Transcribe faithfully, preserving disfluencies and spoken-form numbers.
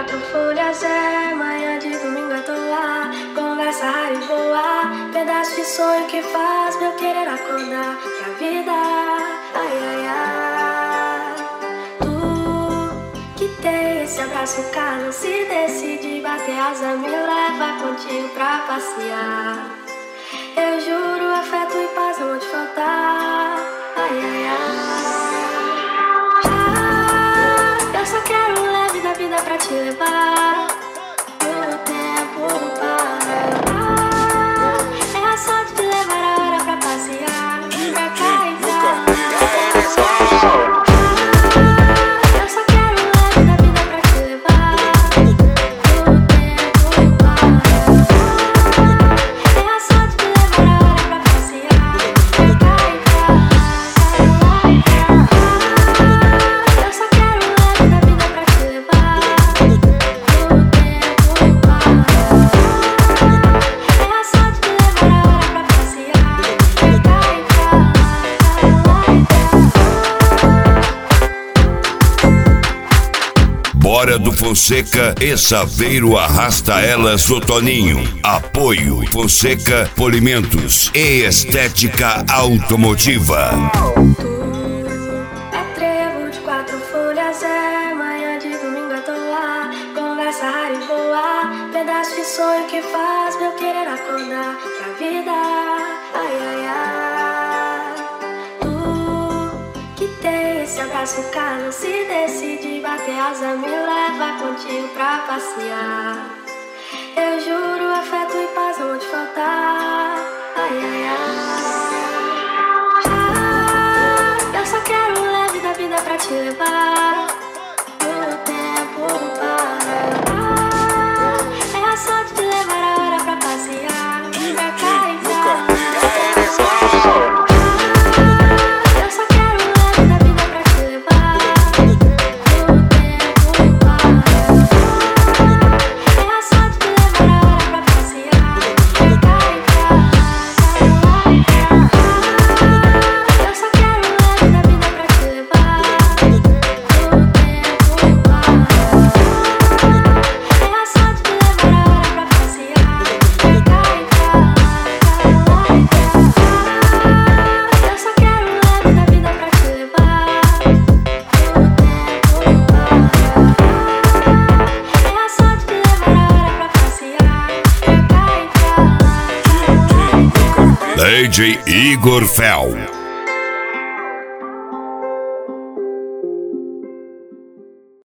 quatro folhas é manhã de domingo à toa. Conversa rara e boa, pedaço de sonho que faz meu querer acordar pra vida. Ai, ai, ai. Tu que tem esse abraço caro, se decide bater asa, me leva contigo pra passear. Eu juro, afeto e paz não vão te faltar. Ai, ai, ai. Ah, eu só quero um leve da vida pra te levar. O tempo não para. Ah, é só te levar a hora pra passear. Pra cá e pra lá. Eu só quero um leve da vida pra te levar. O tempo não para. É só te levar a hora pra passear. Pra cá e pra lá. Eu só quero um leve da vida pra te levar. O tempo não para. É só te levar a hora pra passear. Pra cá e pra lá. Bora do Fonseca e Saveiro arrasta elas do Toninho. Apoio Fonseca Polimentos e Estética Automotiva. É trevo de quatro folhas, é manhã de domingo à toa. Conversa rara e boa, pedaço de sonho que faz meu querer acordar pra vida. Ai, ai, ai. Tu que tem esse abraço caro, se decide bater asa, me leva contigo pra passear. Eu juro, afeto e paz não vão te faltar. Ai, ai, ai. Ah, eu só quero um leve da vida pra te levar. O tempo não para. Ah, é só te levar a hora pra passear. Pra cá e pra lá. Eu só quero um leve da vida pra te levar. O tempo não para. É só te levar a hora pra passear. Pra cá e pra lá. Eu só quero um leve da vida pra te levar. O tempo não para. É só te levar a hora pra passear. Pra cá e pra lá. Eu só quero um leve da vida pra te levar. O tempo não para. É só te levar a hora pra passear. Pra cá e pra lá. D J Igor Fel.